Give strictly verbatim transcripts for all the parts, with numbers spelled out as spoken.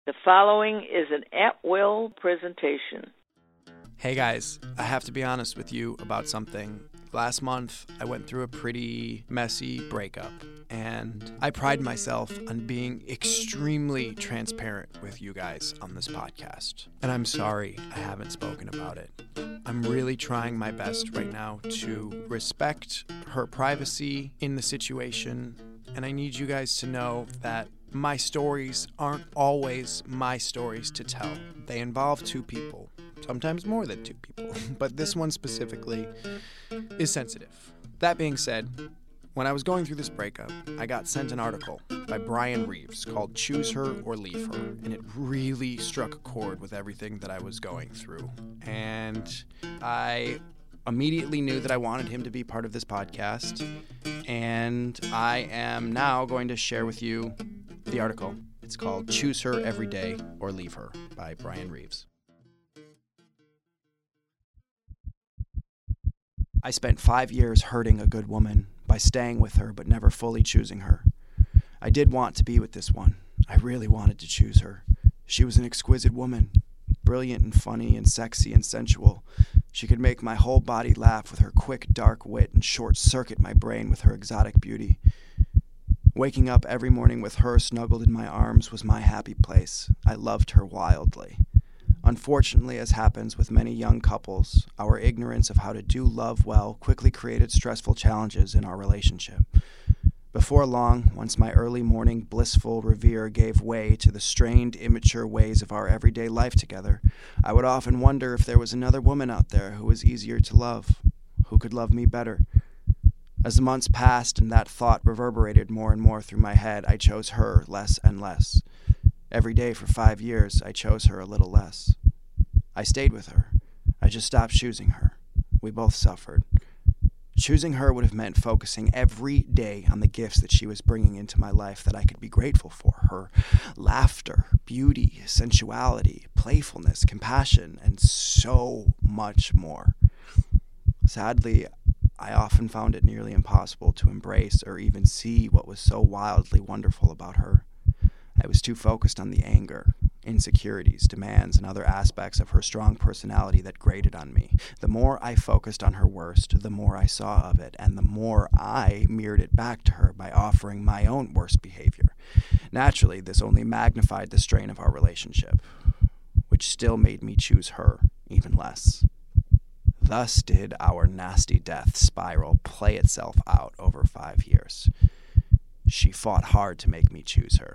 The following is an at-will presentation. Hey guys, I have to be honest with you about something. Last month, I went through a pretty messy breakup, and I pride myself on being extremely transparent with you guys on this podcast. And I'm sorry I haven't spoken about it. I'm really trying my best right now to respect her privacy in the situation, and I need you guys to know that my stories aren't always my stories to tell. They involve two people, sometimes more than two people, but this one specifically is sensitive. That being said, when I was going through this breakup, I got sent an article by Brian Reeves called Choose Her or Leave Her, and it really struck a chord with everything that I was going through. And I immediately knew that I wanted him to be part of this podcast, and I am now going to share with you the article. It's called Choose Her Every Day or Leave Her by Brian Reeves. I spent five years hurting a good woman by staying with her but never fully choosing her. I did want to be with this one. I really wanted to choose her. She was an exquisite woman, brilliant and funny and sexy and sensual. She could make my whole body laugh with her quick, dark wit and short-circuit my brain with her exotic beauty. Waking up every morning with her snuggled in my arms was my happy place. I loved her wildly. Unfortunately, as happens with many young couples, our ignorance of how to do love well quickly created stressful challenges in our relationship. Before long, once my early morning blissful revere gave way to the strained, immature ways of our everyday life together, I would often wonder if there was another woman out there who was easier to love, who could love me better. As the months passed and that thought reverberated more and more through my head, I chose her less and less. Every day for five years, I chose her a little less. I stayed with her. I just stopped choosing her. We both suffered. Choosing her would have meant focusing every day on the gifts that she was bringing into my life that I could be grateful for. Her laughter, beauty, sensuality, playfulness, compassion, and so much more. Sadly, I often found it nearly impossible to embrace or even see what was so wildly wonderful about her. I was too focused on the anger, insecurities, demands, and other aspects of her strong personality that grated on me. The more I focused on her worst, the more I saw of it, and the more I mirrored it back to her by offering my own worst behavior. Naturally, this only magnified the strain of our relationship, which still made me choose her even less. Thus did our nasty death spiral play itself out over five years. She fought hard to make me choose her.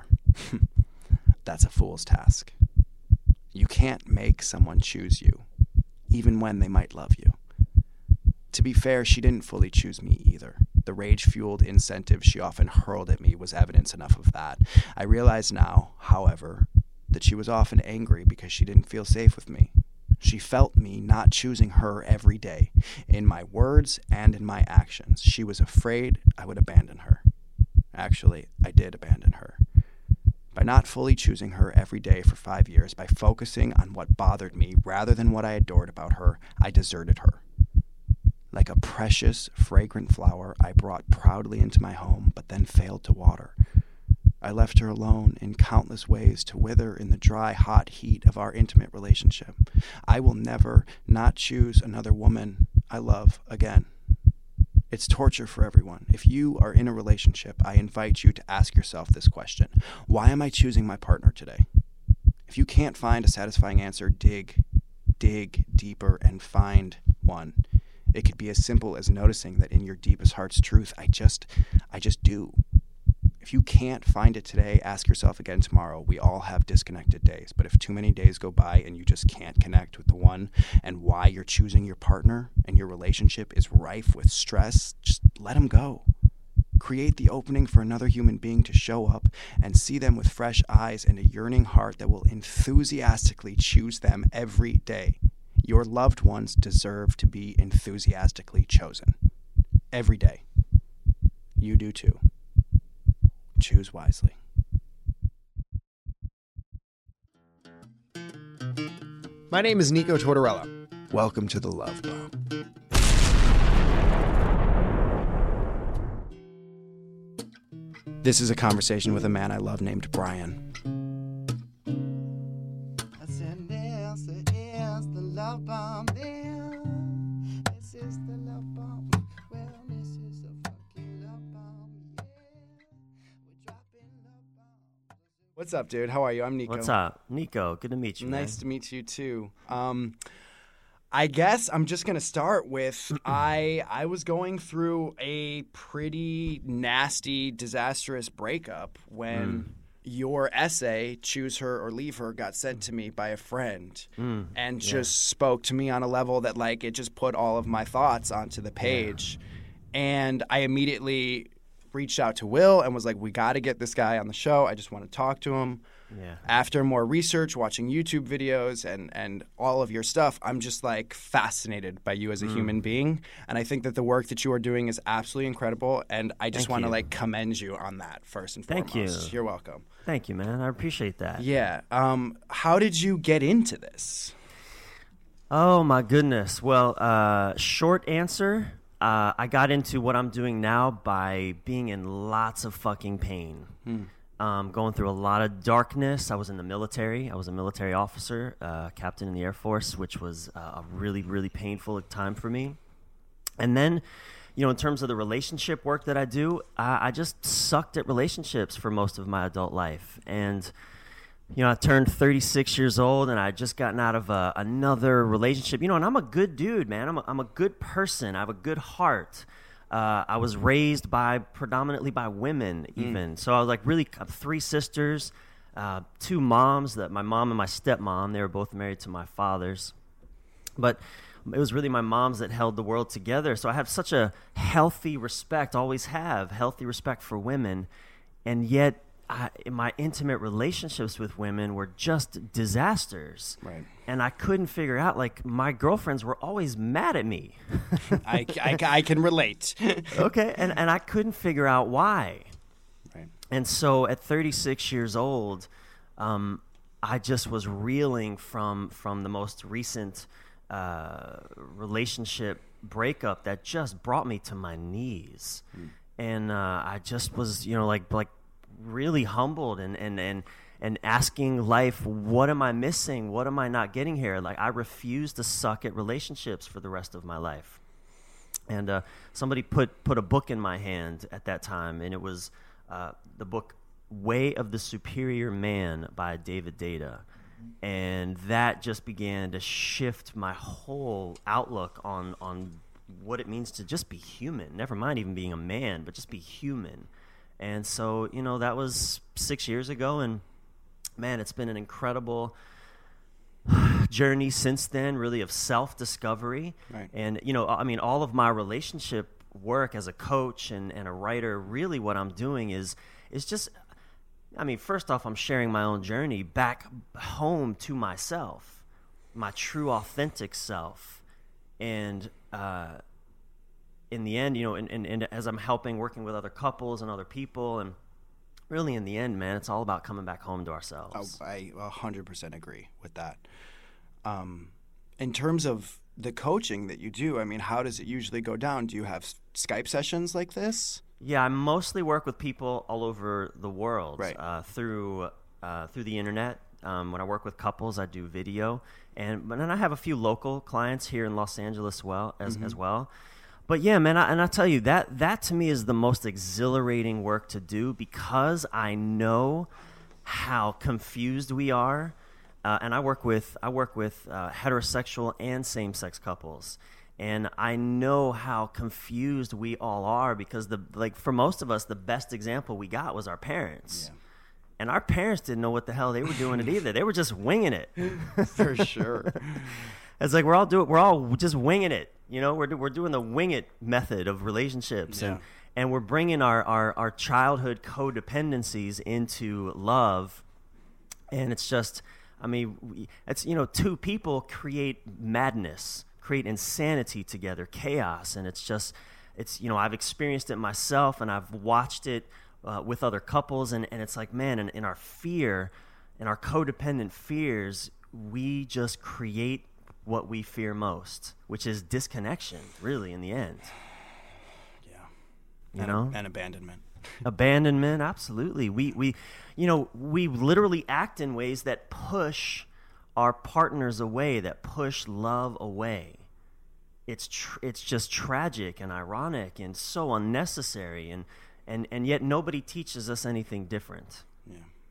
That's a fool's task. You can't make someone choose you, even when they might love you. To be fair, she didn't fully choose me either. The rage-fueled incentive she often hurled at me was evidence enough of that. I realize now, however, that she was often angry because she didn't feel safe with me. She felt me not choosing her every day, in my words and in my actions. She was afraid I would abandon her. Actually, I did abandon her. By not fully choosing her every day for five years, by focusing on what bothered me rather than what I adored about her, I deserted her. Like a precious, fragrant flower, I brought proudly into my home, but then failed to water. I left her alone in countless ways to wither in the dry, hot heat of our intimate relationship. I will never not choose another woman I love again. It's torture for everyone. If you are in a relationship, I invite you to ask yourself this question. Why am I choosing my partner today? If you can't find a satisfying answer, dig, dig deeper and find one. It could be as simple as noticing that in your deepest heart's truth, I just, I just do. If you can't find it today, ask yourself again tomorrow. We all have disconnected days, but if too many days go by and you just can't connect with the one and why you're choosing your partner and your relationship is rife with stress, just let them go. Create the opening for another human being to show up and see them with fresh eyes and a yearning heart that will enthusiastically choose them every day. Your loved ones deserve to be enthusiastically chosen. Every day. You do too. Choose wisely. My name is Nico Tortorella. Welcome to the Love Bomb. This is a conversation with a man I love named Brian. What's up, dude? How are you? I'm Nico. What's up? Nico, good to meet you, Nice man. to meet you, too. Um, I guess I'm just going to start with I I was going through a pretty nasty, disastrous breakup when Mm. your essay, Choose Her or Leave Her, got sent to me by a friend Mm. and Yeah. just spoke to me on a level that, like, it just put all of my thoughts onto the page. And I immediately reached out to Will and was like, we got to get this guy on the show. I just want to talk to him. Yeah. After more research, watching YouTube videos and, and all of your stuff, I'm just like fascinated by you as a Mm. human being. And I think that the work that you are doing is absolutely incredible. And I just Thank want to you. like commend you on that first and Thank foremost. you. You're welcome. Thank you, man. I appreciate that. Yeah. Um, how did you get into this? Oh, my goodness. Well, uh, short answer, uh, I got into what I'm doing now by being in lots of fucking pain. Hmm. Um, going through a lot of darkness. I was in the military. I was a military officer, uh, captain in the Air Force, which was uh, a really, really painful time for me. And then, you know, in terms of the relationship work that I do, I, I just sucked at relationships for most of my adult life. And, you know, I turned thirty-six years old, and I had just gotten out of a, another relationship. You know, and I'm a good dude, man. I'm a, I'm a good person. I have a good heart. Uh, I was raised by predominantly by women, even. Mm. So I was like really I have three sisters, uh, two moms. That my mom and my stepmom. They were both married to my fathers, but it was really my mom's that held the world together. So I have such a healthy respect, always have healthy respect for women, and yet I, in my intimate relationships with women were just disasters. Right. And I couldn't figure out, like, my girlfriends were always mad at me. I, I, I can relate. Okay, and, and I couldn't figure out why. Right. And so at thirty-six years old, um, I just was reeling from from the most recent uh, relationship breakup that just brought me to my knees. Mm. And uh, I just was, you know, like like really humbled and, and, and and asking life, what am I missing? What am I not getting here? Like, I refuse to suck at relationships for the rest of my life. And uh, somebody put, put a book in my hand at that time, and it was uh, the book Way of the Superior Man by David Deida. And that just began to shift my whole outlook on, on what it means to just be human. Never mind even being a man, but just be human. And so, you know, that was six years ago, and man, it's been an incredible journey since then, really, of self-discovery. Right. And, you know, I mean, all of my relationship work as a coach and, and a writer, really what I'm doing is is just, I mean, first off, I'm sharing my own journey back home to myself, my true, authentic self. And uh, in the end, you know, and, and, and as I'm helping, working with other couples and other people, and really, in the end, man, it's all about coming back home to ourselves. Oh, I one hundred percent agree with that. Um, in terms of the coaching that you do, I mean, how does it usually go down? Do you have Skype sessions like this? Yeah, I mostly work with people all over the world, right. uh, through uh, through the internet. Um, when I work with couples, I do video, and but then I have a few local clients here in Los Angeles, well as Mm-hmm. as well. But yeah, man, I, and I tell you, that that to me is the most exhilarating work to do, because I know how confused we are, uh, and I work with I work with uh, heterosexual and same-sex couples, and I know how confused we all are, because the like for most of us, the best example we got was our parents, Yeah. and our parents didn't know what the hell they were doing it either. They were just winging it. For sure. It's like we're all doing, we're all just winging it. You know, we're we're doing the wing it method of relationships, Yeah. and and we're bringing our, our, our childhood codependencies into love, and it's just, I mean, we, it's, you know, two people create madness, create insanity together, chaos, and it's just, it's, you know, I've experienced it myself, and I've watched it uh, with other couples, and, and it's like, man, in, in our fear, in our codependent fears, we just create what we fear most, which is disconnection, really, in the end. Yeah. You and, know? And abandonment. Abandonment, absolutely. We, we, you know, we literally act in ways that push our partners away, that push love away. It's tr- it's just tragic and ironic and so unnecessary, and, and, and yet nobody teaches us anything different. Yeah.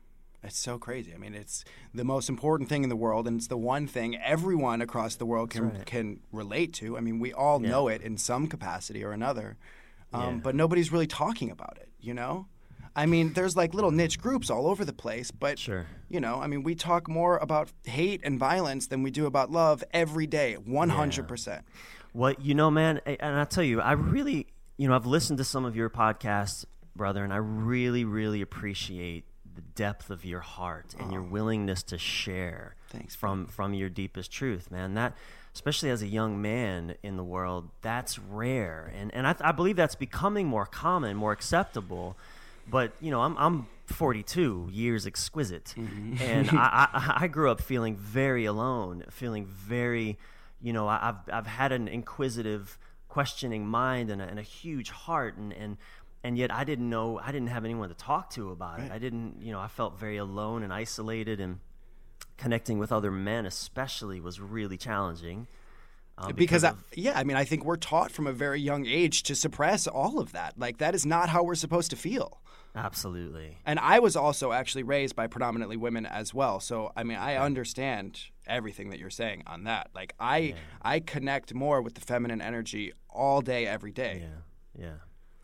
It's so crazy. I mean, it's the most important thing in the world, and it's the one thing everyone across the world can right. can relate to. I mean, we all Yeah. know it in some capacity or another, um, Yeah. but nobody's really talking about it, you know? I mean, there's like little niche groups all over the place, but, Sure. you know, I mean, we talk more about hate and violence than we do about love every day, one hundred percent. Well, you know, man, a- and I tell you, I really, you know, I've listened to some of your podcasts, brother, and I really, really appreciate the depth of your heart and your willingness to share Thanks, from from your deepest truth, man. That, especially as a young man in the world, that's rare, and and I, I believe that's becoming more common, more acceptable. But you know, I'm I'm forty-two years exquisite, Mm-hmm. and I, I I grew up feeling very alone, feeling very, you know, I- I've I've had an inquisitive, questioning mind and a, and a huge heart, and and and yet I didn't know, I didn't have anyone to talk to about it. I didn't, you know, I felt very alone and isolated, and connecting with other men especially was really challenging. Um, Because, I, of- yeah, I mean, I think we're taught from a very young age to suppress all of that. Like, that is not how we're supposed to feel. absolutely. And I was also actually raised by predominantly women as well. So, I mean, I understand everything that you're saying on that. Like, I I connect more with the feminine energy all day, every day. Yeah, yeah.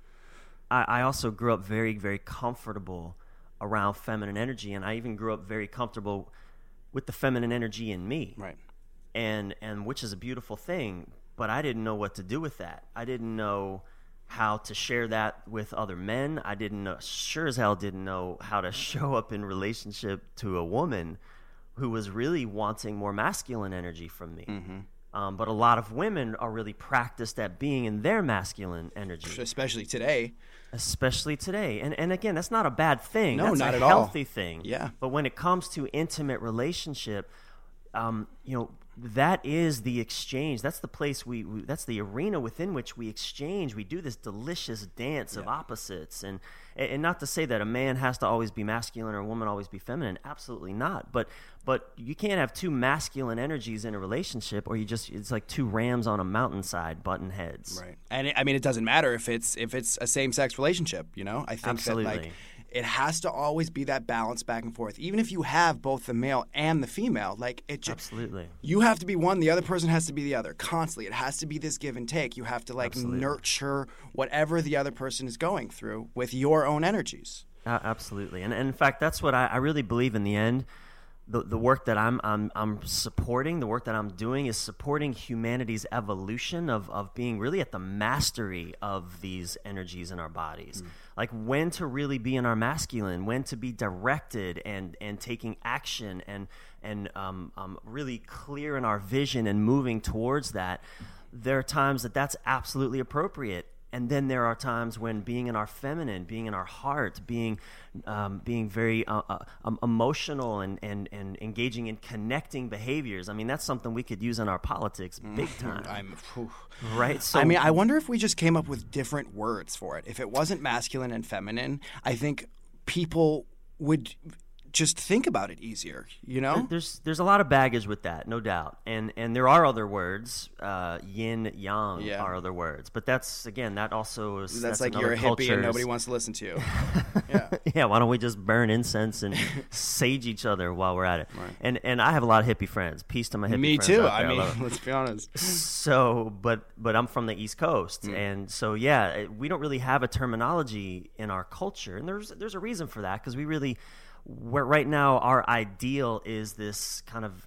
I, I also grew up very, very comfortable around feminine energy, and I even grew up very comfortable with the feminine energy in me. Right. And and which is a beautiful thing, but I didn't know what to do with that. I didn't know how to share that with other men. I didn't know, sure as hell didn't know how to show up in relationship to a woman who was really wanting more masculine energy from me. Mm-hmm. Um, but a lot of women are really practiced at being in their masculine energy, Especially today. especially today. And and again, that's not a bad thing. No, that's not a at all. healthy thing. Yeah. But when it comes to intimate relationship, um, you know, that is the exchange. That's the place we, we. That's the arena within which we exchange. We do this delicious dance of opposites, and and not to say that a man has to always be masculine or a woman always be feminine. Absolutely not. But but you can't have two masculine energies in a relationship, or you just it's like two rams on a mountainside butting heads. Right. And it, I mean, it doesn't matter if it's if it's a same-sex relationship, you know? I think Absolutely. that, like, it has to always be that balance back and forth. Even if you have both the male and the female, like, it just... Absolutely. You have to be one, the other person has to be the other, constantly. It has to be this give and take. You have to, like, Absolutely. nurture whatever the other person is going through with your own energies. Uh, absolutely, and, and in fact, that's what I, I really believe. In the end, the the work that I'm I'm I'm supporting, the work that I'm doing, is supporting humanity's evolution of of being really at the mastery of these energies in our bodies. Mm. Like when to really be in our masculine, when to be directed and and taking action and and um, um, really clear in our vision and moving towards that. There are times that that's absolutely appropriate. And then there are times when being in our feminine, being in our heart, being um, being very uh, uh, um, emotional and, and, and engaging in connecting behaviors. I mean, that's something we could use in our politics big time. I'm, whew. Right? So, I mean, I wonder if we just came up with different words for it. If it wasn't masculine and feminine, I think people would just think about it easier, you know? There's there's a lot of baggage with that, no doubt, and and there are other words, uh, yin, yang Yeah. are other words, but that's again that also is That's, that's like another you're a hippie culture's- and nobody wants to listen to you. Yeah. Yeah, why don't we just burn incense and sage each other while we're at it? Right. And and I have a lot of hippie friends. Peace to my hippie Me friends too. out I there. mean, love 'em. let's be honest. So, but but I'm from the East Coast, and so yeah, we don't really have a terminology in our culture, and there's there's a reason for that because we really, we're, right now our ideal is this kind of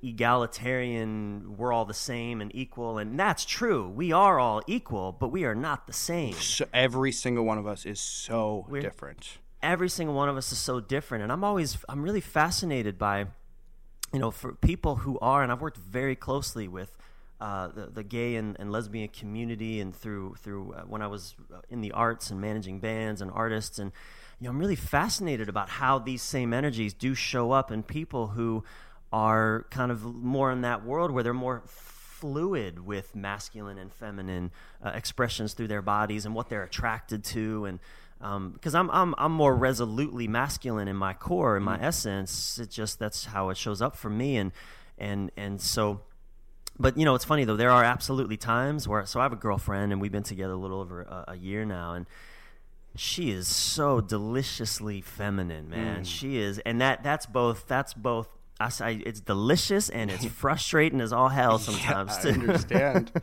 egalitarian, we're all the same and equal, and that's true. We are all equal, but we are not the same. So every single one of us is so We're- different. Every single one of us is so different, and I'm always I'm really fascinated by, you know, for people who are, and I've worked very closely with uh, the, the gay and, and lesbian community, and through through uh, when I was in the arts and managing bands and artists, and you know, I'm really fascinated about how these same energies do show up in people who are kind of more in that world where they're more fluid with masculine and feminine uh, expressions through their bodies and what they're attracted to, and because um, I'm I'm I'm more resolutely masculine in my core, in my mm. essence. It just that's how it shows up for me, and and and so. But you know, it's funny though. There are absolutely times where so I have a girlfriend, and we've been together a little over a, a year now, and she is so deliciously feminine, man. Mm. She is, and that that's both that's both. I say it's delicious and it's frustrating as all hell sometimes. Yeah, I understand,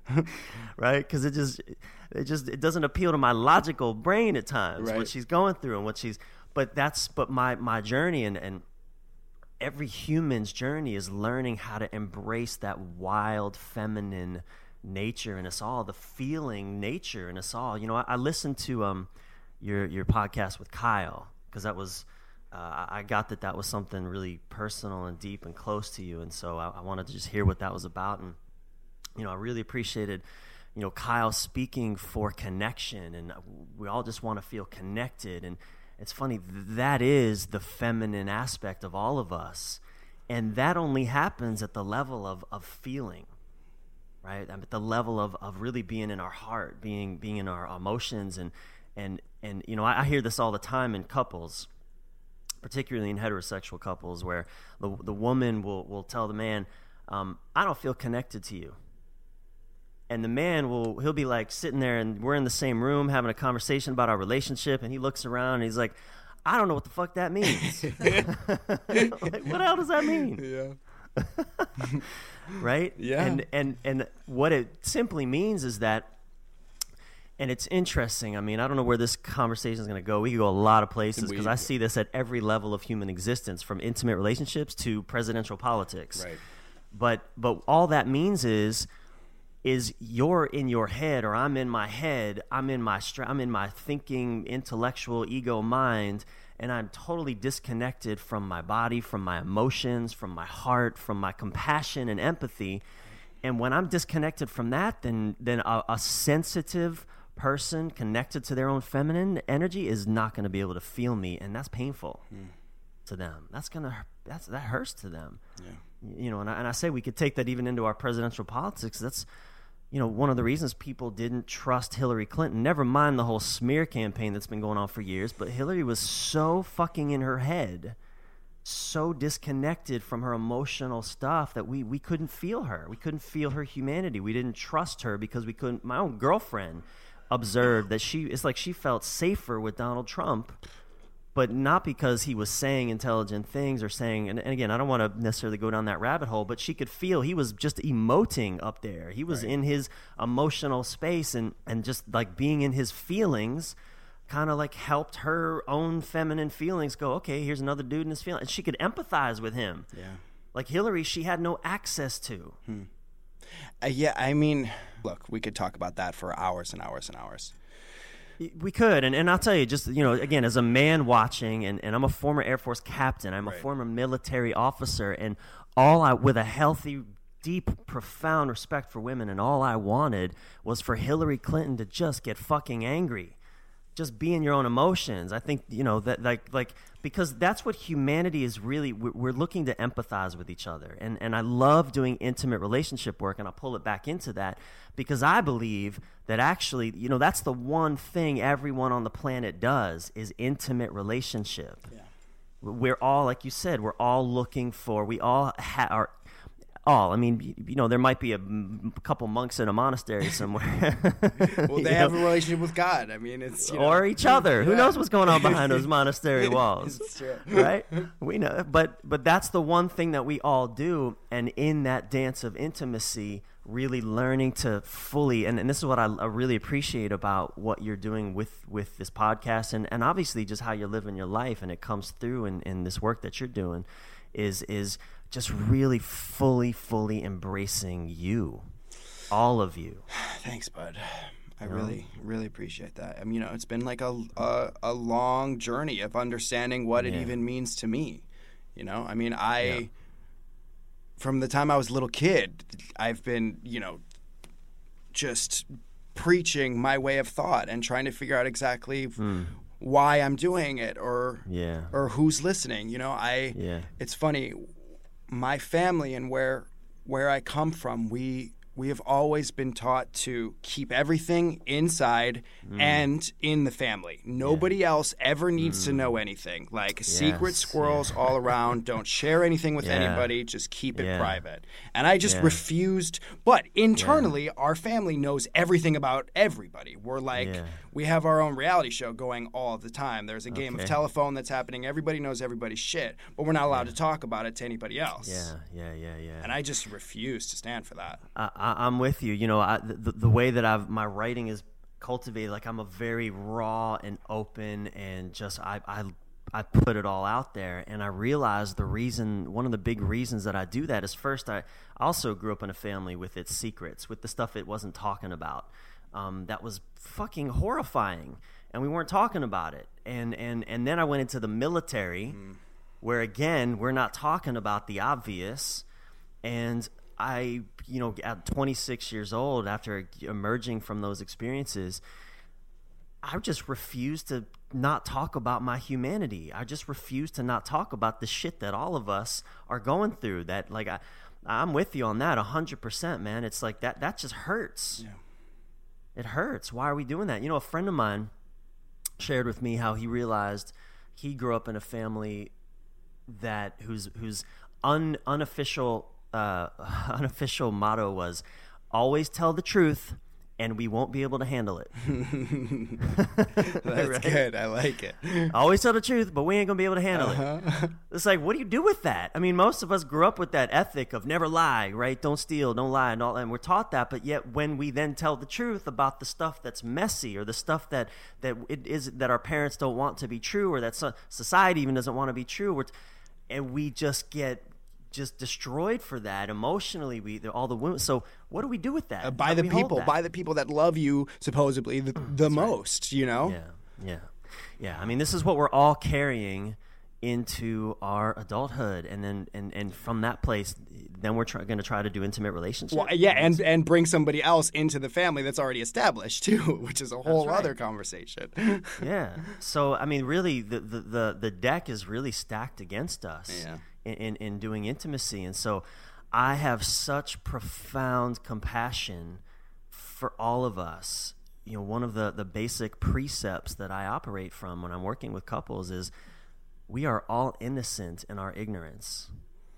right? Because it just it just it doesn't appeal to my logical brain at times right. what she's going through and what she's. But that's but my my journey and and every human's journey is learning how to embrace that wild feminine nature in us all, the feeling nature in us all. You know, I, I listened to um your your podcast with Kyle because that was. Uh, I got that that was something really personal and deep and close to you, and so I, I wanted to just hear what that was about. And you know, I really appreciated, you know, Kyle speaking for connection, and we all just want to feel connected. And it's funny, that is the feminine aspect of all of us, and that only happens at the level of of feeling, right? At the level of of really being in our heart, being being in our emotions, and and and you know, I, I hear this all the time in couples. Particularly in heterosexual couples, where the the woman will, will tell the man, um, I don't feel connected to you. And the man will, he'll be like sitting there and we're in the same room having a conversation about our relationship, and he looks around and he's like, I don't know what the fuck that means. Like, what the hell does that mean? Yeah. Right? Yeah. And, and, and what it simply means is that, and it's interesting. I mean, I don't know where this conversation is going to go. We could go a lot of places because I see this at every level of human existence, from intimate relationships to presidential politics. Right. But but all that means is is you're in your head, or I'm in my head. I'm in my I'm in my thinking, intellectual, ego mind, and I'm totally disconnected from my body, from my emotions, from my heart, from my compassion and empathy. And when I'm disconnected from that, then then a, a sensitive person connected to their own feminine energy is not going to be able to feel me, and that's painful mm. to them. That's gonna that's that hurts to them. Yeah. You know, and I, and I say we could take that even into our presidential politics. That's, you know, one of the reasons people didn't trust Hillary Clinton. Never mind the whole smear campaign that's been going on for years, but Hillary was so fucking in her head, so disconnected from her emotional stuff that we we couldn't feel her. We couldn't feel her humanity. We didn't trust her because we couldn't. My own girlfriend observed that she it's like she felt safer with Donald Trump, but not because he was saying intelligent things or saying, and, and again, I don't want to necessarily go down that rabbit hole, but she could feel he was just emoting up there. He was right. in his emotional space, and and just like being in his feelings kind of like helped her own feminine feelings go, okay, here's another dude in his feelings, and she could empathize with him. Yeah. Like Hillary, she had no access to. Hmm. Uh, yeah, I mean, look, we could talk about that for hours and hours and hours. We could, and, and I'll tell you, just, you know, again, as a man watching, and, and I'm a former Air Force captain, I'm right. a former military officer, and all I, with a healthy, deep, profound respect for women, and all I wanted was for Hillary Clinton to just get fucking angry. Just be in your own emotions. I think, you know, that like like because that's what humanity is really. We're looking to empathize with each other, and and I love doing intimate relationship work, and I'll pull it back into that because I believe that actually, you know, that's the one thing everyone on the planet does is intimate relationship. Yeah. We're all, like you said, we're all looking for. We all ha- are. All. I mean, you know, there might be a, m- couple monks in a monastery somewhere. Well, they have know? a relationship with God. I mean, it's you know. Or each other. Yeah. Who knows what's going on behind those monastery walls? It's true. Right? We know, but but that's the one thing that we all do, and in that dance of intimacy, really learning to fully, and, and this is what I, I really appreciate about what you're doing with, with this podcast, and, and obviously just how you're living your life, and it comes through in, in this work that you're doing, is is. just really fully, fully embracing you, all of you. Thanks, bud. I you really, know? really appreciate that. I mean, you know, it's been like a a, a long journey of understanding what yeah. it even means to me. You know, I mean, I, yeah. from the time I was a little kid, I've been, you know, just preaching my way of thought and trying to figure out exactly mm. why I'm doing it, or yeah. or who's listening. You know, I. Yeah. It's funny. My family and where where I come from, we we have always been taught to keep everything inside mm. and in the family. Nobody yeah. else ever needs mm. to know anything. Like yes. secret squirrels yeah. all around. Don't share anything with yeah. anybody. Just keep it yeah. private. And I just yeah. refused. But internally, yeah. our family knows everything about everybody. We're like, yeah. we have our own reality show going all the time. There's a game Okay. of telephone that's happening. Everybody knows everybody's shit, but we're not allowed to talk about it to anybody else. Yeah, yeah, yeah, yeah. And I just refuse to stand for that. I, I, I'm with you. You know, I, the, the way that I've my writing is cultivated, like I'm a very raw and open, and just I, I I put it all out there. And I realized the reason, one of the big reasons that I do that is, first, I also grew up in a family with its secrets, with the stuff it wasn't talking about. Um, that was fucking horrifying, and we weren't talking about it. And and and then I went into the military, mm. where again we're not talking about the obvious. And I, you know, at twenty-six years old, after emerging from those experiences, I just refused to not talk about my humanity. I just refused to not talk about the shit that all of us are going through. That, like, I, I'm with you on that one hundred percent, man. It's like that. That just hurts. Yeah. It hurts. Why are we doing that? You know, a friend of mine shared with me how he realized he grew up in a family that whose whose un, unofficial uh, unofficial motto was always tell the truth, and we won't be able to handle it. That's right? Good. I like it. Always tell the truth, but we ain't gonna be able to handle uh-huh. it. It's like, what do you do with that? I mean, most of us grew up with that ethic of never lie, right? Don't steal, don't lie, and all, and we're taught that. But yet, when we then tell the truth about the stuff that's messy, or the stuff that that it is that our parents don't want to be true, or that so, society even doesn't want to be true, we're t- and we just get just destroyed for that emotionally. We all the wounds. So what do we do with that? Uh, by the people, by the people that love you supposedly the, the most, right. You know? Yeah, yeah, yeah. I mean, this is what we're all carrying into our adulthood, and then and, and from that place, then we're try, going to try to do intimate relationships. Well, yeah, and and bring somebody else into the family that's already established too, which is a whole right. other conversation. Yeah. So I mean, really, the, the the the deck is really stacked against us. Yeah. In, in, in doing intimacy. And so I have such profound compassion for all of us. You know, one of the, the basic precepts that I operate from when I'm working with couples is we are all innocent in our ignorance.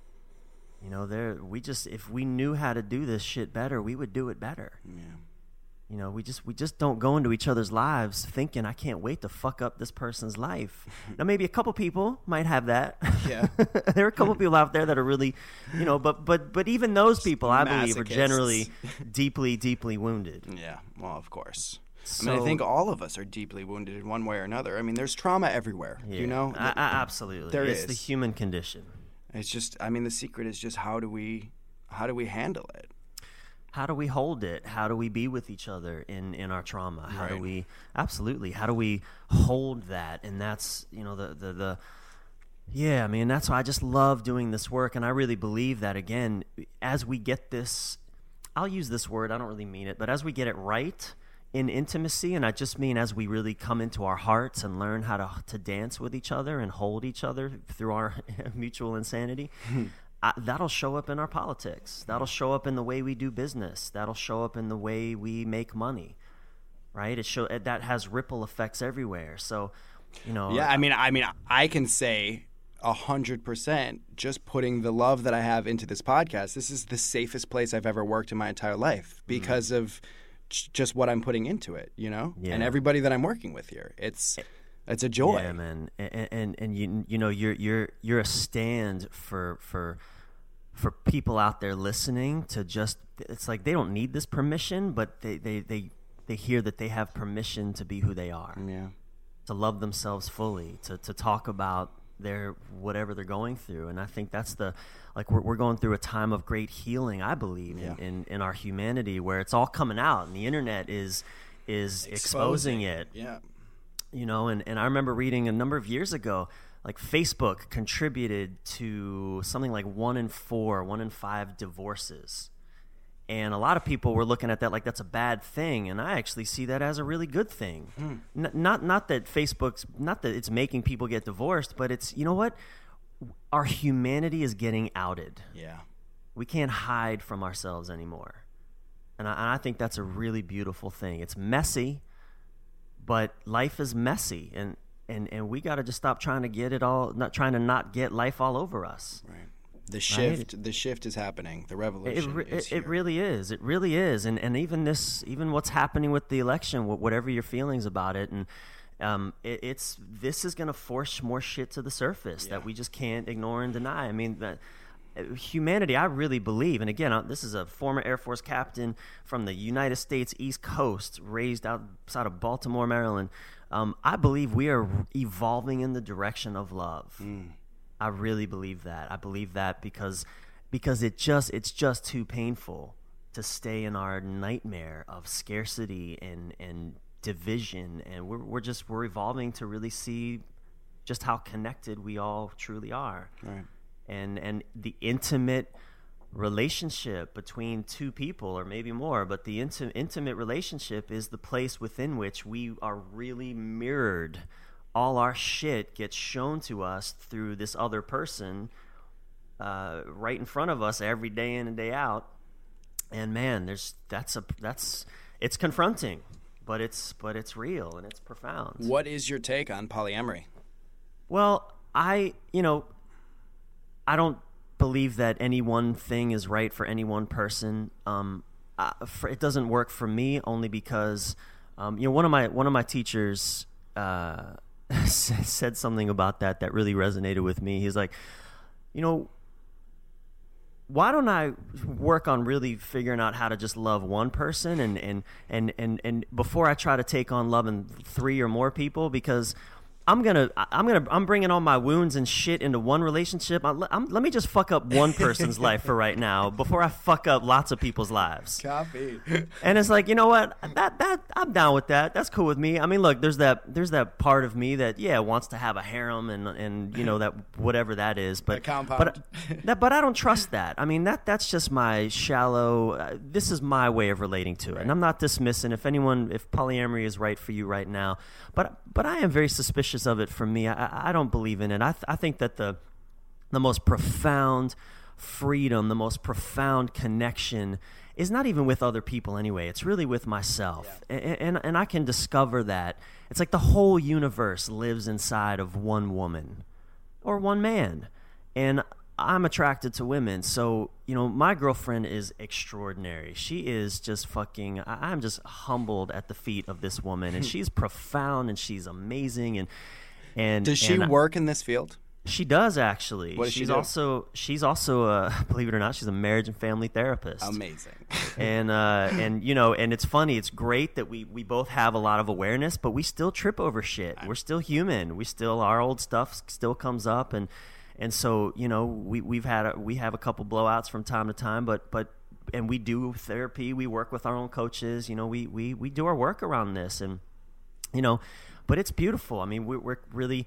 You know, there we just, if we knew how to do this shit better, we would do it better. Yeah. You know, we just we just don't go into each other's lives thinking, I can't wait to fuck up this person's life. Now, maybe a couple people might have that. Yeah. There are a couple people out there that are really, you know, but but but even those people, I believe, are generally deeply, deeply wounded. Yeah, well, of course. So, I mean, I think all of us are deeply wounded in one way or another. I mean, there's trauma everywhere, yeah, you know? I, I, absolutely. There it's is. the human condition. It's just, I mean, the secret is just how do we, how do we handle it? How do we hold it? How do we be with each other in, in our trauma? How Right. do we, absolutely, how do we hold that? And that's, you know, the, the, the, yeah, I mean, that's why I just love doing this work. And I really believe that, again, as we get this, I'll use this word, I don't really mean it, but as we get it right in intimacy, and I just mean as we really come into our hearts and learn how to, to dance with each other and hold each other through our mutual insanity, I, that'll show up in our politics. That'll show up in the way we do business. That'll show up in the way we make money, right? It show that has ripple effects everywhere. So, you know. Yeah, I mean, I mean, I can say a hundred percent. Just putting the love that I have into this podcast, this is the safest place I've ever worked in my entire life because mm-hmm. of j- just what I'm putting into it, you know, yeah. and everybody that I'm working with here. It's. It's a joy. Yeah, man, and and, and you you know you're you're you're a stand for for for people out there listening to just. It's like they don't need this permission, but they they they, they hear that they have permission to be who they are. Yeah, to love themselves fully, to to talk about their whatever they're going through, and I think that's the like we're we're going through a time of great healing. I believe yeah. in, in in our humanity where it's all coming out, and the internet is is exposing, exposing it. Yeah. You know, and, and I remember reading a number of years ago, like Facebook contributed to something like one in four, one in five divorces. And a lot of people were looking at that like that's a bad thing, and I actually see that as a really good thing. Mm. N- not not that Facebook's, not that it's making people get divorced, but it's, you know what? Our humanity is getting outed. Yeah. We can't hide from ourselves anymore. And I, and I think that's a really beautiful thing. It's messy. But life is messy, and, and, and we got to just stop trying to get it all, not trying to not get life all over us. Right. The shift, right? the shift is happening. The revolution. It, re- is it, here. it really is. It really is. And and even this, even what's happening with the election, whatever your feelings about it, and um, it, it's this is going to force more shit to the surface yeah. that we just can't ignore and deny. I mean, that humanity, I really believe, and again, this is a former Air Force captain from the United States East Coast, raised outside of Baltimore, Maryland. Um, I believe we are evolving in the direction of love. Mm. I really believe that. I believe that because because it just it's just too painful to stay in our nightmare of scarcity and and division, and we're we're just we're evolving to really see just how connected we all truly are. Right. And and the intimate relationship between two people, or maybe more, but the inti- intimate relationship is the place within which we are really mirrored. All our shit gets shown to us through this other person uh, right in front of us every day in and day out. And man, there's that's a that's it's confronting, but it's but it's real and it's profound. What is your take on polyamory? Well, I you know I don't believe that any one thing is right for any one person. Um, I, for, it doesn't work for me only because um, you know one of my one of my teachers uh, said something about that that really resonated with me. He's like, you know, why don't I work on really figuring out how to just love one person and and and and, and before I try to take on loving three or more people, because I'm gonna, I'm gonna, I'm bringing all my wounds and shit into one relationship. I'm, I'm, let me just fuck up one person's life for right now before I fuck up lots of people's lives. Copy. And it's like, you know what? That, that, I'm down with that. That's cool with me. I mean, look, there's that, there's that part of me that, yeah, wants to have a harem and, and you know that whatever that is. But, but, that, but I don't trust that. I mean, that, that's just my shallow. Uh, this is my way of relating to it, right. And I'm not dismissing if anyone, if polyamory is right for you right now. But, but I am very suspicious of it. For me, I, I don't believe in it. I, th- I think that the the most profound freedom, the most profound connection is not even with other people anyway. It's really with myself. Yeah. And, and and I can discover that. It's like the whole universe lives inside of one woman or one man. And I'm attracted to women. So, you know, my girlfriend is extraordinary. She is just fucking, I, I'm just humbled at the feet of this woman. And she's profound and she's amazing. And And does she and work in this field? She does, actually. What does she's she do? also she's also a, believe it or not, she's a marriage and family therapist. Amazing. and uh, and you know, and it's funny. It's great that we we both have a lot of awareness, but we still trip over shit. I'm, We're still human. We still our old stuff still comes up, and and so you know we we've had a, we have a couple blowouts from time to time, but but and we do therapy. We work with our own coaches. You know, we we we do our work around this, and you know. But it's beautiful. I mean, we're, we're really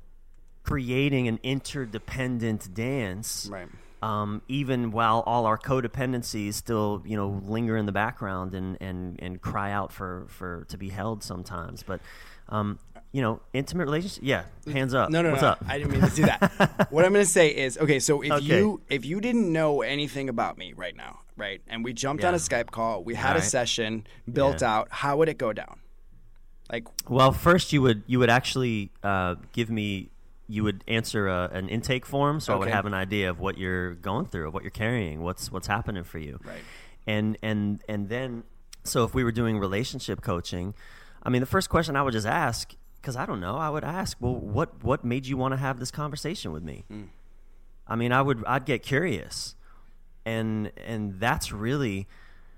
creating an interdependent dance, right. um, even while all our codependencies still, you know, linger in the background and, and, and cry out for, for to be held sometimes. But, um, you know, intimate relationship. Yeah, hands up. No, no, What's no. up? I didn't mean to do that. What I'm going to say is, okay, so if Okay. you if you didn't know anything about me right now, right, and we jumped Yeah. on a Skype call, we had All a right. session built Yeah. out, how would it go down? Like, well, first you would you would actually uh, give me you would answer a, an intake form, so I would Okay. have an idea of what you're going through, of what you're carrying, what's what's happening for you, right. and and and then so if we were doing relationship coaching, I mean, the first question I would just ask, because I don't know, I would ask, well, what what made you want to have this conversation with me? Mm. I mean, I would I'd get curious, and and that's really.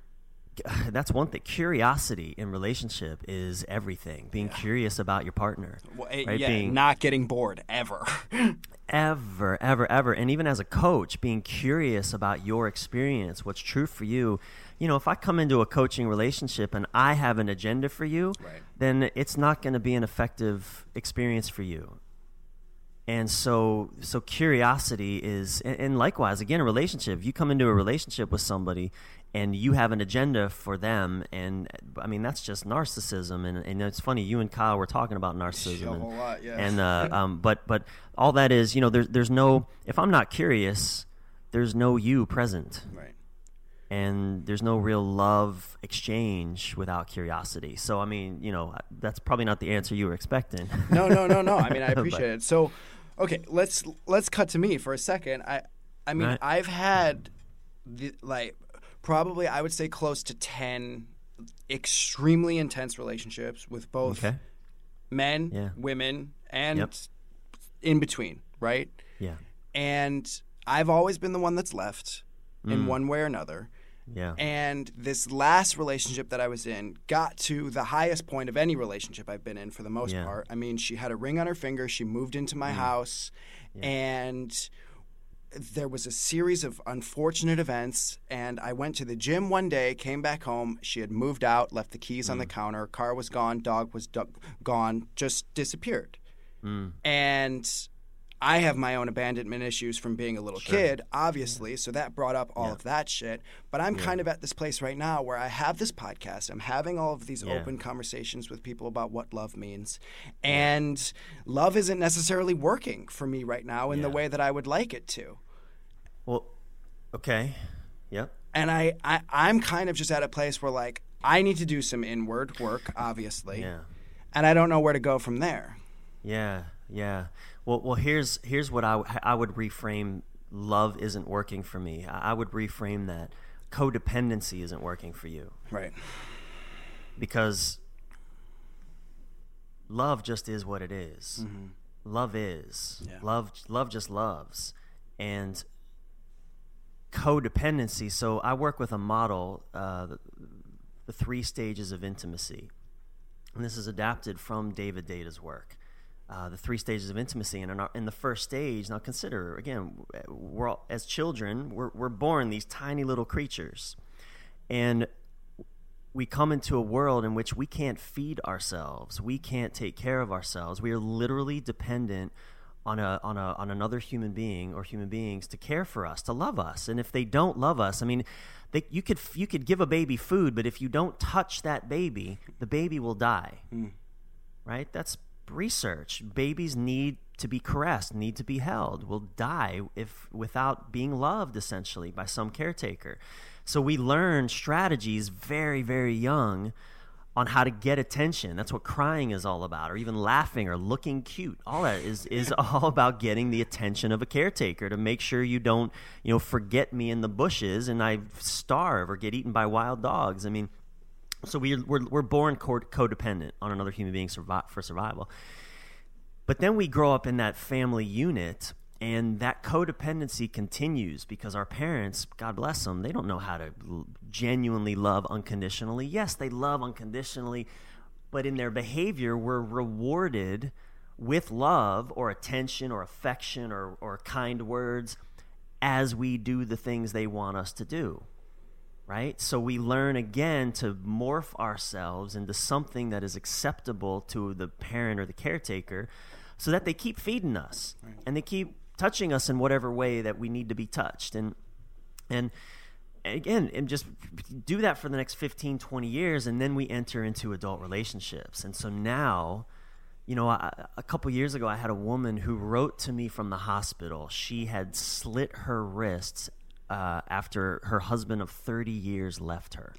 That's one thing. Curiosity in relationship is everything. Being Yeah. curious about your partner, Well, it- right? yeah, Being not getting bored ever. ever, ever, ever, and even as a coach, being curious about your experience, what's true for you. You know, if I come into a coaching relationship and I have an agenda for you, Right. then it's not going to be an effective experience for you. And so, so curiosity is, and, and likewise, again, a relationship. If you come into a relationship with somebody and you have an agenda for them, and I mean, that's just narcissism. And, and it's funny, you and Kyle were talking about narcissism. A and, whole lot, yeah. And, uh, um, but, but all that is, you know, there's, there's no, if I'm not curious, there's no you present. Right. And there's no real love exchange without curiosity. So, I mean, you know, that's probably not the answer you were expecting. No, no, no, no. I mean, I appreciate But- it. So, okay, let's let's cut to me for a second. I I mean, Right. I've had, the, like, probably I would say close to ten extremely intense relationships with both Okay. men, Yeah. women, and Yep. in between, right? Yeah. And I've always been the one that's left in Mm. one way or another. Yeah. And this last relationship that I was in got to the highest point of any relationship I've been in for the most Yeah. part. I mean, she had a ring on her finger. She moved into my house. Yeah. And there was a series of unfortunate events. And I went to the gym one day, came back home. She had moved out, left the keys on the counter. Car was gone. Dog was do- gone. Just disappeared. Mm. And I have my own abandonment issues from being a little Sure. kid, obviously, so that brought up all Yeah. of that shit. But I'm kind of at this place right now where I have this podcast. I'm having all of these Yeah. open conversations with people about what love means. And love isn't necessarily working for me right now in the Yeah. way that I would like it to. Well, okay. Yep. And I, I, I'm kind of just at a place where, like, I need to do some inward work, obviously. Yeah. And I don't know where to go from there. Yeah, yeah. Well, well, here's here's what I, w- I would reframe. Love isn't working for me. I I would reframe that. Codependency isn't working for you Right. because love just is what it is. Mm-hmm. Love is. Yeah. Love love just loves. And codependency. So I work with a model, uh, the, the three stages of intimacy. And this is adapted from David Data's work. Uh, the three stages of intimacy, and in, our, in the first stage, now consider again, we're all, as children, we're we're born these tiny little creatures, and we come into a world in which we can't feed ourselves, we can't take care of ourselves. We are literally dependent on a on a on another human being or human beings to care for us, to love us, and if they don't love us, I mean, they, you could you could give a baby food, but if you don't touch that baby, the baby will die. Mm. Right? That's research. Babies need to be caressed, need to be held, will die if without being loved, essentially, by some caretaker. So we learn strategies very, very young on how to get attention. That's what crying is all about, or even laughing or looking cute. All that is is all about getting the attention of a caretaker to make sure you don't, you know, forget me in the bushes and I starve or get eaten by wild dogs. I mean, so we're, we're, we're born codependent on another human being survi- for survival. But then we grow up in that family unit, and that codependency continues because our parents, God bless them, they don't know how to l- genuinely love unconditionally. Yes, they love unconditionally, but in their behavior, we're rewarded with love or attention or affection or, or kind words as we do the things they want us to do. Right? So we learn again to morph ourselves into something that is acceptable to the parent or the caretaker so that they keep feeding us right. and they keep touching us in whatever way that we need to be touched. And and again, and just do that for the next fifteen, twenty years, and then we enter into adult relationships. And so now, you know, I, a couple years ago, I had a woman who wrote to me from the hospital. She had slit her wrists Uh, after her husband of thirty years left her.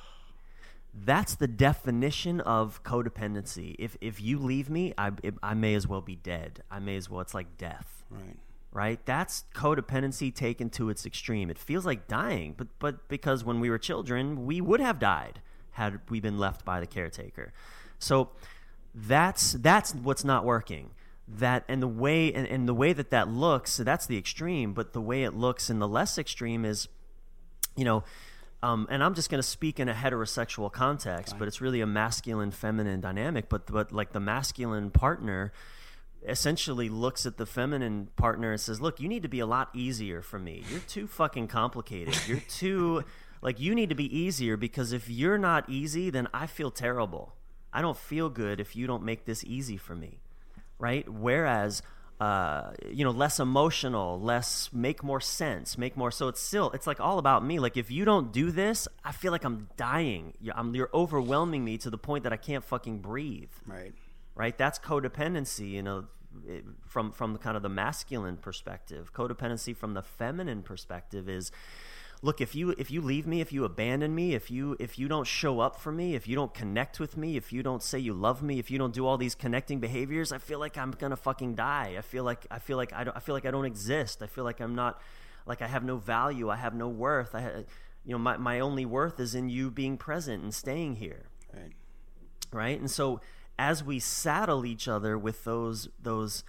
That's the definition of codependency. If if you leave me, I, I may as well be dead. I may as well, it's like death. Right. Right? That's codependency taken to its extreme. It feels like dying, but but because when we were children, we would have died had we been left by the caretaker. So that's that's what's not working. That and the way and, and the way that that looks, so that's the extreme, but the way it looks in the less extreme is, you know, um, and I'm just going to speak in a heterosexual context, Fine. But it's really a masculine feminine dynamic. But but like the masculine partner essentially looks at the feminine partner and says, "Look, you need to be a lot easier for me. You're too fucking complicated. You're too like you need to be easier because if you're not easy, then I feel terrible. I don't feel good if you don't make this easy for me." Right? Whereas, uh, you know, less emotional, less, make more sense, make more. So it's still, it's like all about me. Like if you don't do this, I feel like I'm dying. You're, I'm, you're overwhelming me to the point that I can't fucking breathe. Right. Right? That's codependency, you know, it, from, from the kind of the masculine perspective. Codependency from the feminine perspective is, look, if you if you leave me, if you abandon me, if you if you don't show up for me, if you don't connect with me, if you don't say you love me, if you don't do all these connecting behaviors, I feel like I'm gonna fucking die. I feel like I feel like I don't I feel like I don't exist. I feel like I'm not like I have no value, I have no worth. I, you know, my my only worth is in you being present and staying here. Right. Right. And so as we saddle each other with those those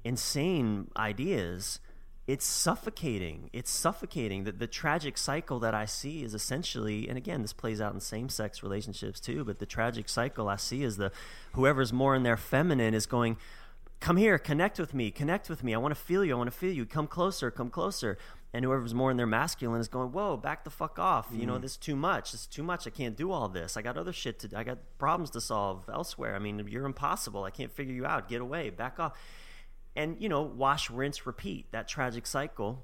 insane ideas, it's suffocating. It's suffocating. The, the tragic cycle that I see is essentially, and again, this plays out in same-sex relationships too, but the tragic cycle I see is the whoever's more in their feminine is going, come here, connect with me, connect with me. I want to feel you. I want to feel you. Come closer, come closer. And whoever's more in their masculine is going, whoa, back the fuck off. Mm. You know, this is too much. This is too much. I can't do all this. I got other shit to do. I got problems to solve elsewhere. I mean, you're impossible. I can't figure you out. Get away. Back off. And, you know, wash, rinse, repeat, that tragic cycle.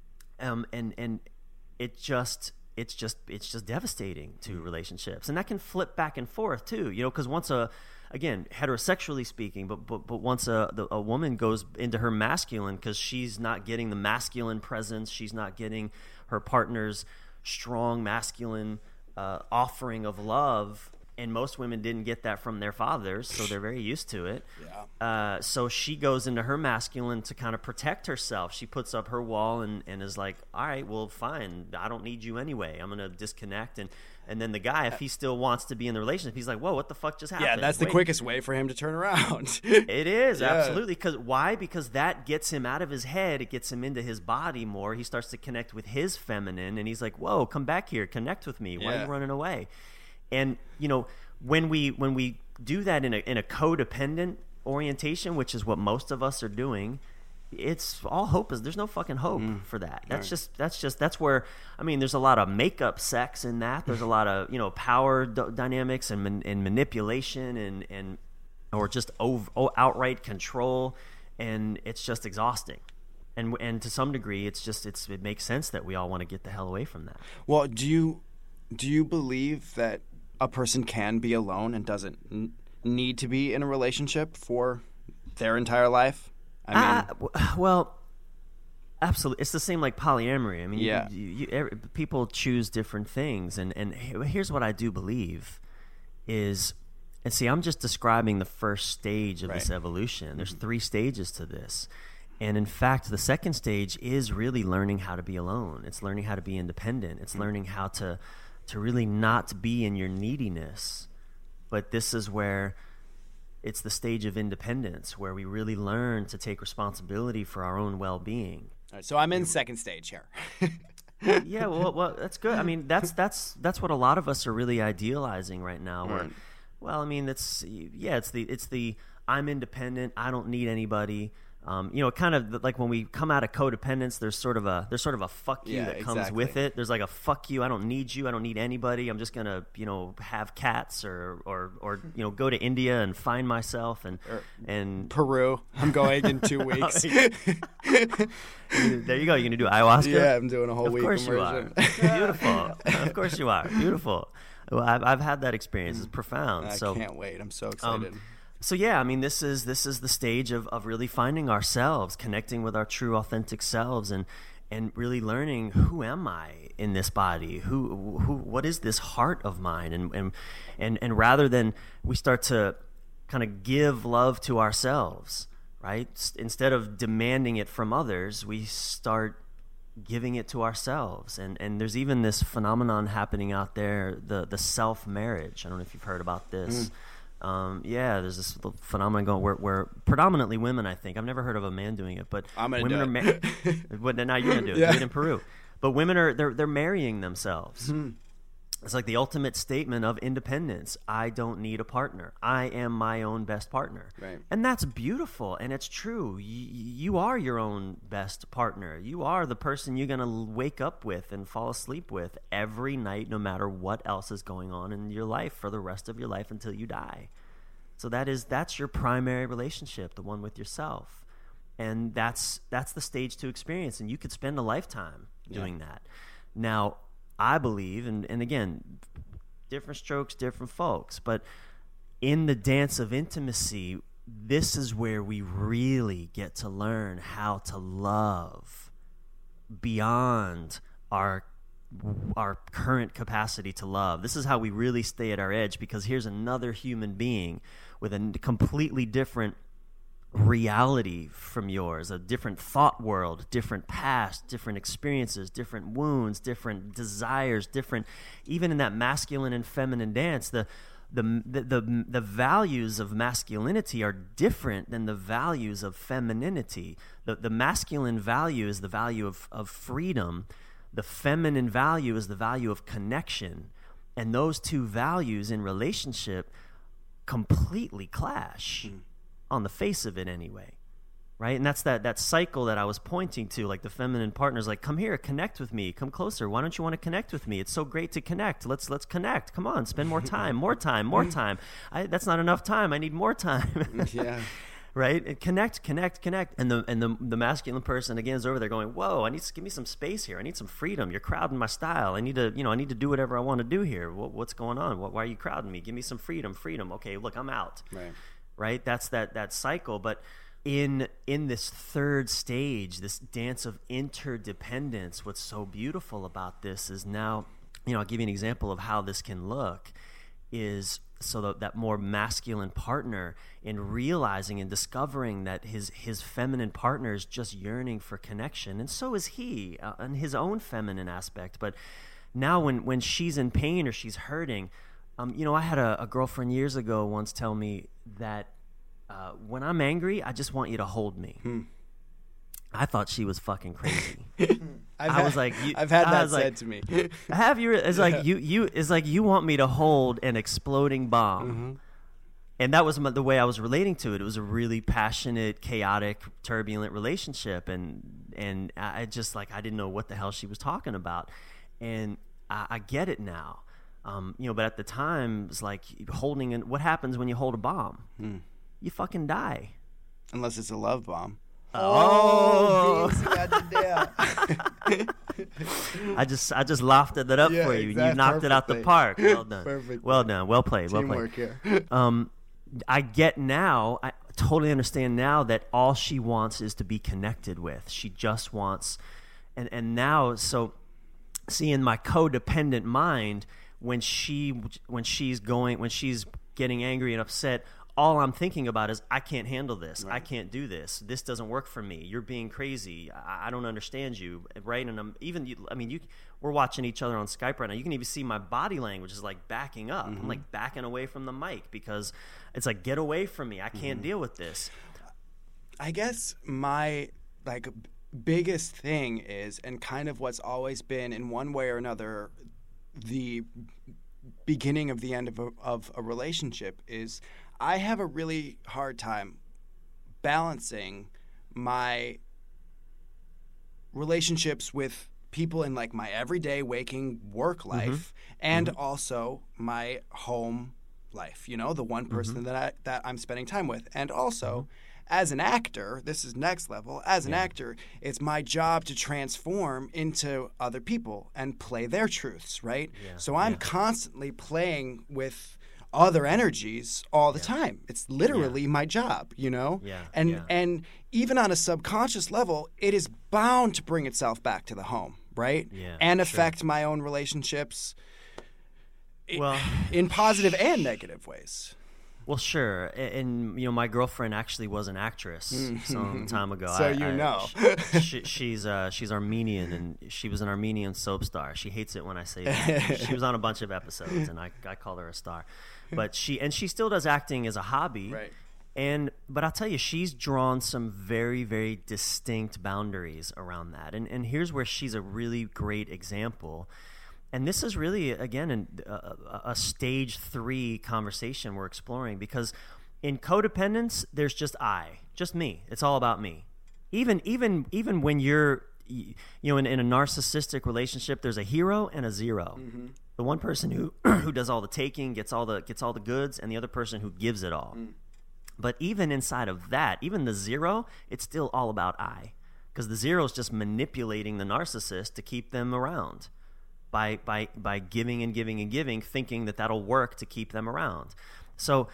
Um, and, and it just, it's just, it's just devastating to relationships. And that can flip back and forth too, you know, because once a, again, heterosexually speaking, but, but, but once a, the, a woman goes into her masculine because she's not getting the masculine presence, she's not getting her partner's strong masculine uh, offering of love. And most women didn't get that from their fathers, so they're very used to it. Yeah. Uh, so she goes into her masculine to kind of protect herself. She puts up her wall and, and is like, all right, well, fine. I don't need you anyway. I'm going to disconnect. And, and then the guy, if he still wants to be in the relationship, he's like, whoa, what the fuck just happened? Yeah, that's the Wait. quickest way for him to turn around. It is, yeah. absolutely. Because why? Because that gets him out of his head. It gets him into his body more. He starts to connect with his feminine, and he's like, whoa, come back here. Connect with me. Why yeah. are you running away? And, you know, when we when we do that in a in a codependent orientation, which is what most of us are doing, it's all hope is there's no fucking hope mm. for that. That's right. just that's just that's where I mean there's a lot of makeup sex in that. There's a lot of, you know, power d- dynamics and man, and manipulation and and or just over, outright control, and it's just exhausting. And and to some degree, it's just it's it makes sense that we all want to get the hell away from that. Well, do you do you believe that a person can be alone and doesn't n- need to be in a relationship for their entire life? I mean, uh, well, absolutely. It's the same like polyamory. I mean, yeah. you, you, you, every, people choose different things, and and here's what I do believe is, and see, I'm just describing the first stage of right. this evolution. There's mm-hmm. three stages to this. And in fact, the second stage is really learning how to be alone. It's learning how to be independent. It's mm-hmm. learning how to to really not be in your neediness. But this is where it's the stage of independence, where we really learn to take responsibility for our own well-being. All right, so I'm in second stage here. Yeah, well, well, that's good. I mean, that's that's that's what a lot of us are really idealizing right now. Where, right. well, I mean, it's yeah, it's the it's the I'm independent. I don't need anybody. Um, you know, kind of like when we come out of codependence, there's sort of a there's sort of a fuck you yeah, that comes exactly. with it. There's like a fuck you. I don't need you. I don't need anybody. I'm just gonna, you know, have cats or or, or you know, go to India and find myself and or and Peru. I'm going in two weeks. There you go. You're gonna do ayahuasca. Yeah, I'm doing a whole of week. Of course immersion. you are. Beautiful. Of course you are. Beautiful. Well, I've I've had that experience. It's profound. I so, can't wait. I'm so excited. Um, So yeah, I mean, this is this is the stage of, of really finding ourselves, connecting with our true, authentic selves, and and really learning, who am I in this body? Who who what is this heart of mine? And and and, and rather than we start to kind of give love to ourselves, right? Instead of demanding it from others, we start giving it to ourselves. And and there's even this phenomenon happening out there, the the self marriage. I don't know if you've heard about this. Mm. Um, yeah, there's this phenomenon going where, where predominantly women, I think. I've never heard of a man doing it, but I'm gonna women do are it. Ma- well, now you're gonna do it. Yeah. Do it in Peru. But women are they're they're marrying themselves. Hmm. It's like the ultimate statement of independence. I don't need a partner. I am my own best partner. Right. And that's beautiful, and it's true. Y- you are your own best partner. You are the person you're going to wake up with and fall asleep with every night, no matter what else is going on in your life for the rest of your life until you die. So that is that's your primary relationship, the one with yourself. And that's that's the stage to experience, and you could spend a lifetime doing yeah. that. Now, I believe, and, and again, different strokes, different folks, but in the dance of intimacy, this is where we really get to learn how to love beyond our our current capacity to love. This is how we really stay at our edge, because here's another human being with a completely different reality from yours, a different thought world, different past, different experiences, different wounds, different desires, different, even in that masculine and feminine dance, the the the the, the values of masculinity are different than the values of femininity. The the masculine value is the value of, of freedom. The feminine value is the value of connection. And those two values in relationship completely clash. Mm. On the face of it anyway, right? And that's that that cycle that I was pointing to, like the feminine partner's like, come here, connect with me, come closer. Why don't you want to connect with me? It's so great to connect. Let's let's connect. Come on, spend more time, more time, more time. I, that's not enough time. I need more time. Yeah. Right? And connect, connect, connect. And the and the, the masculine person again is over there going, whoa, I need to give me some space here. I need some freedom. You're crowding my style. I need to, you know, I need to do whatever I want to do here. What, what's going on? What, why are you crowding me? Give me some freedom, freedom. Okay, look, I'm out. Right. Right? That's that that cycle. But in in this third stage, this dance of interdependence, what's so beautiful about this is now, you know, I'll give you an example of how this can look, is so that, that more masculine partner, in realizing and discovering that his his feminine partner is just yearning for connection, and so is he uh, in his own feminine aspect. But now when, when she's in pain or she's hurting, Um, you know, I had a, a girlfriend years ago once tell me that uh, when I'm angry, I just want you to hold me. Hmm. I thought she was fucking crazy. I've I had, was like, you, I've had I that was said like, to me. Have you? It's Yeah. like you, you. It's like you want me to hold an exploding bomb, mm-hmm. and that was my, the way I was relating to it. It was a really passionate, chaotic, turbulent relationship, and and I just like I didn't know what the hell she was talking about, and I, I get it now. Um, you know, but at the time, it's like holding. In, what happens when you hold a bomb? Hmm. You fucking die. Unless it's a love bomb. Oh, oh I just I just lofted that up yeah, for you. Exactly. You knocked Perfect it out thing. the park. Well done. Perfect. Well done. Well played. Well Teamwork played. Here. um, I get now. I totally understand now that all she wants is to be connected with. She just wants, and and now so, see, in my codependent mind, when she when she's going when she's getting angry and upset, all I'm thinking about is, I can't handle this. Right. I can't do this. This doesn't work for me. You're being crazy. I, I don't understand you, right? And I'm even. You, I mean, you. We're watching each other on Skype right now. You can even see my body language is like backing up. Mm-hmm. I'm like backing away from the mic because it's like, get away from me. I can't mm-hmm. deal with this. I guess my like biggest thing is, and kind of what's always been in one way or another, the beginning of the end of a, of a relationship is, I have a really hard time balancing my relationships with people in like my everyday waking work life mm-hmm. and mm-hmm. also my home life, you know, the one person mm-hmm. that I that I'm spending time with. And also mm-hmm. as an actor, this is next level, as an yeah. actor, it's my job to transform into other people and play their truths, right? Yeah. So I'm yeah. constantly playing with other energies all the yeah. time. It's literally yeah. my job, you know? Yeah. And yeah. and even on a subconscious level, it is bound to bring itself back to the home, right? Yeah, and sure. affect my own relationships well, in positive and negative ways. Well, sure. And, and, you know, my girlfriend actually was an actress some time ago. So I, you I, know. she, she, she's uh, she's Armenian, and she was an Armenian soap star. She hates it when I say that. She was on a bunch of episodes, and I, I call her a star. But she and she still does acting as a hobby. Right. And but I'll tell you, she's drawn some very, very distinct boundaries around that. And and here's where she's a really great example. And this is really, again, an, a, a stage three conversation we're exploring, because in codependence, there's just I, just me. It's all about me. Even even even when you're, you know, in, in a narcissistic relationship, there's a hero and a zero. Mm-hmm. The one person who who does all the taking, gets all the gets all the goods, and the other person who gives it all. Mm. But even inside of that, even the zero, it's still all about I, because the zero is just manipulating the narcissist to keep them around. By, by by giving and giving and giving, thinking that that'll work to keep them around. So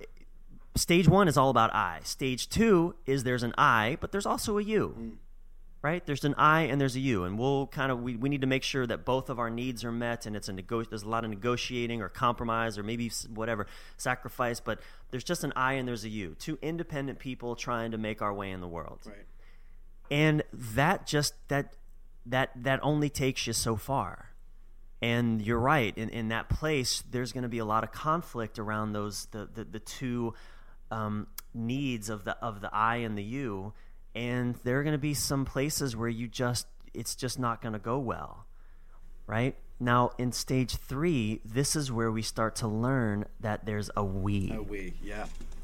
stage one is all about I. Stage two is there's an I, but there's also a you. Mm. right? There's an I and there's a you, and we'll kind of we, we need to make sure that both of our needs are met, and it's a nego- there's a lot of negotiating or compromise or maybe whatever sacrifice, but there's just an I and there's a you. Two independent people trying to make our way in the world, Right. and that just that that that only takes you so far. And you're right. In in that place, there's going to be a lot of conflict around those the the, the two um, needs of the of the I and the you. And there are going to be some places where you just it's just not going to go well, right? Now, in stage three, this is where we start to learn that there's a we. A we, yeah.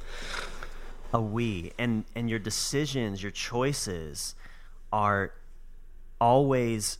A we, and and your decisions, your choices, are always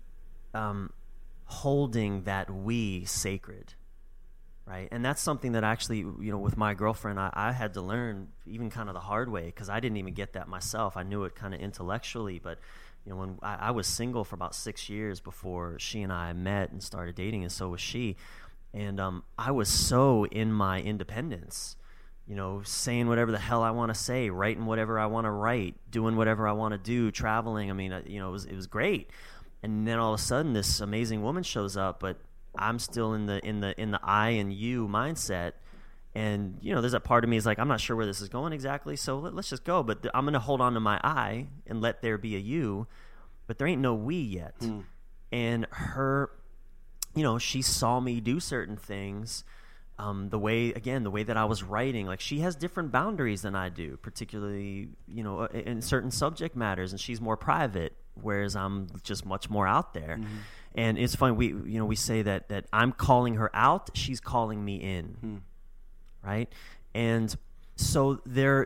um, holding that we sacred, right? And that's something that actually, you know, with my girlfriend, I, I had to learn even kind of the hard way, because I didn't even get that myself. I knew it kind of intellectually, but you know, when I, I was single for about six years before she and I met and started dating, and so was she. And um, I was so in my independence, you know, saying whatever the hell I want to say, writing whatever I want to write, doing whatever I want to do, traveling. I mean, you know, it was it was great. And then all of a sudden, this amazing woman shows up, but I'm still in the in the in the I and you mindset. And you know, there's that part of me is like, I'm not sure where this is going exactly, so let, let's just go. But th- I'm going to hold on to my I and let there be a you, but there ain't no we yet. Mm. And her, you know, she saw me do certain things. Um, the way, again, the way that I was writing, like she has different boundaries than I do, particularly, you know, in certain subject matters, and she's more private, whereas I'm just much more out there. Mm-hmm. And it's funny, we, you know, we say that, that I'm calling her out, she's calling me in, hmm. right? And so there,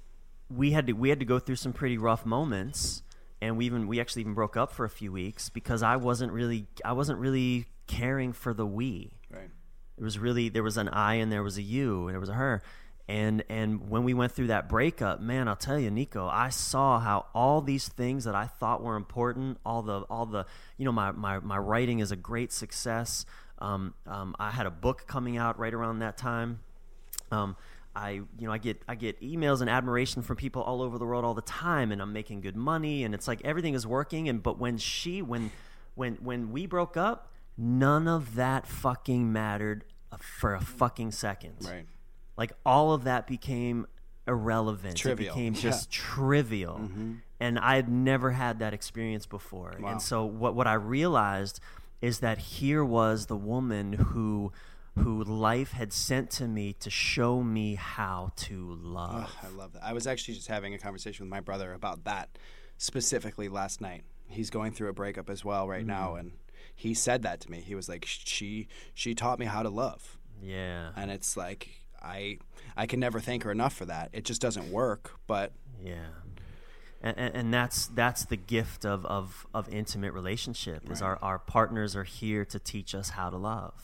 we had to, we had to go through some pretty rough moments, and we even, we actually even broke up for a few weeks because I wasn't really, I wasn't really caring for the we. Right. It was really, there was an I and there was a you and there was a her. And and when we went through that breakup, man, I'll tell you, Nico, I saw how all these things that I thought were important, all the, all the you know, my, my, my writing is a great success. Um, um, I had a book coming out right around that time. Um, I, you know, I get I get emails and admiration from people all over the world all the time, and I'm making good money, and it's like everything is working. And but when she, when when when we broke up, none of that fucking mattered for a fucking second. Right. Like all of that became irrelevant. Trivial. It became just yeah. trivial. Mm-hmm. And I had never had that experience before. Wow. And so what what I realized is that here was the woman who who life had sent to me to show me how to love. Oh, I love that. I was actually just having a conversation with my brother about that specifically last night. He's going through a breakup as well right mm-hmm. now, and he said that to me. He was like, she she taught me how to love. Yeah. And it's like, I I can never thank her enough for that. It just doesn't work, but... Yeah. And, and that's that's the gift of, of, of intimate relationship, is right. our, our partners are here to teach us how to love.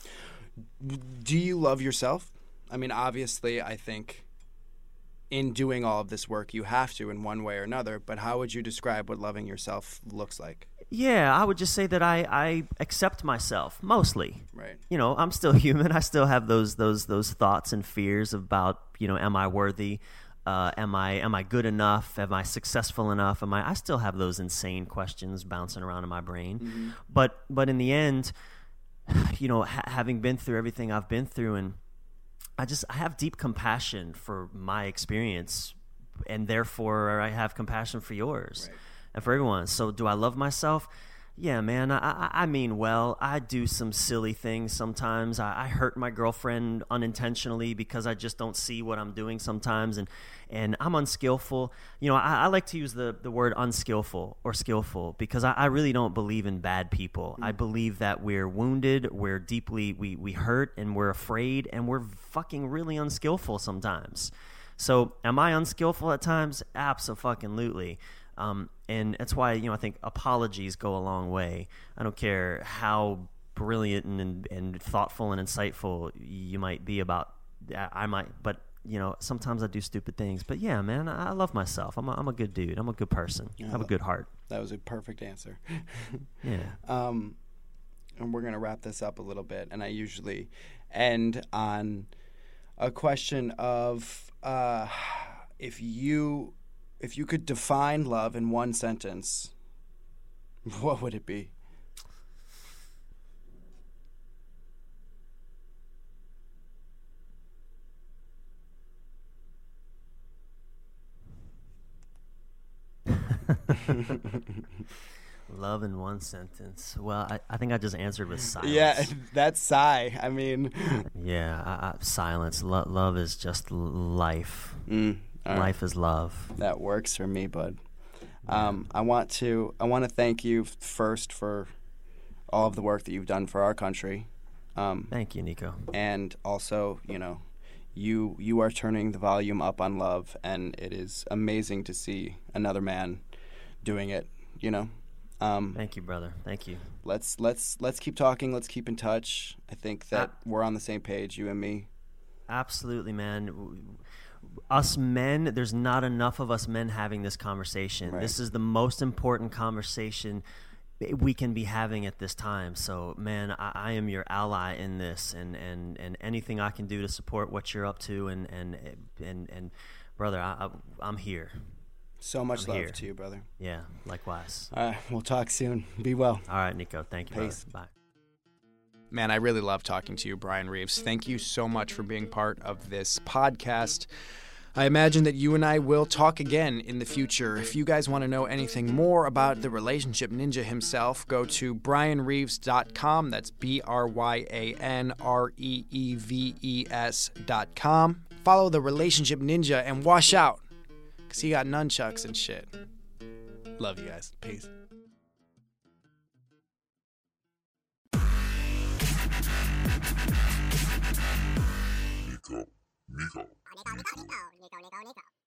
Do you love yourself? I mean, obviously, I think in doing all of this work, you have to in one way or another, but how would you describe what loving yourself looks like? Yeah, I would just say that I, I accept myself, mostly. Right. You know, I'm still human. I still have those those those thoughts and fears about, you know, am I worthy? Uh, am I am I good enough? Am I successful enough? Am I I still have those insane questions bouncing around in my brain. Mm-hmm. But but in the end, you know, ha- having been through everything I've been through, and I just I have deep compassion for my experience, and therefore I have compassion for yours. Right. And for everyone. So do I love myself? Yeah, man, I, I, I mean well. I do some silly things sometimes. I, I hurt my girlfriend unintentionally because I just don't see what I'm doing sometimes, and, and I'm unskillful. You know, I, I like to use the, the word unskillful or skillful because I, I really don't believe in bad people. Mm-hmm. I believe that we're wounded, we're deeply, we, we hurt, and we're afraid, and we're fucking really unskillful sometimes. So am I unskillful at times? Abso-fucking-lutely. Um, and that's why, you know, I think apologies go a long way. I don't care how brilliant and, and thoughtful and insightful you might be about, I might, but, you know, sometimes I do stupid things. But yeah, man, I love myself. I'm a, I'm a good dude. I'm a good person. Yeah, I have a good heart. That was a perfect answer. Yeah. Um, and we're going to wrap this up a little bit. And I usually end on a question of uh, if you... If you could define love in one sentence, What would it be? Love in one sentence. Well, I, I think I just answered with silence. Yeah, that's sigh. I mean, yeah, I, I, silence. Lo- love is just l- life. Mm, all right. Life is love. That works for me, bud. Um, I want to I want to thank you first for all of the work that you've done for our country. Um, Thank you, Nico. And also, you know, you you are turning the volume up on love, and it is amazing to see another man doing it. You know. Um, Thank you, brother. Thank you. Let's let's let's keep talking. Let's keep in touch. I think that Uh, we're on the same page, you and me. Absolutely, man. Us men, there's not enough of us men having this conversation. Right. This is the most important conversation we can be having at this time. So, man, I, I am your ally in this, and, and, and anything I can do to support what you're up to, and and and, and brother, I, I, I'm here. So much I'm love here. to you, brother. Yeah, likewise. All right, we'll talk soon. Be well. All right, Nico. Thank you, Peace. brother. Bye. Man, I really love talking to you, Brian Reeves. Thank you so much for being part of this podcast. I imagine that you and I will talk again in the future. If you guys want to know anything more about the Relationship Ninja himself, go to brian reeves dot com. That's B R Y A N R E E V E S dot com. Follow the Relationship Ninja and wash out, because he got nunchucks and shit. Love you guys. Peace. Nico, Nico, Nico, Nico, Nico, Nico, Nico.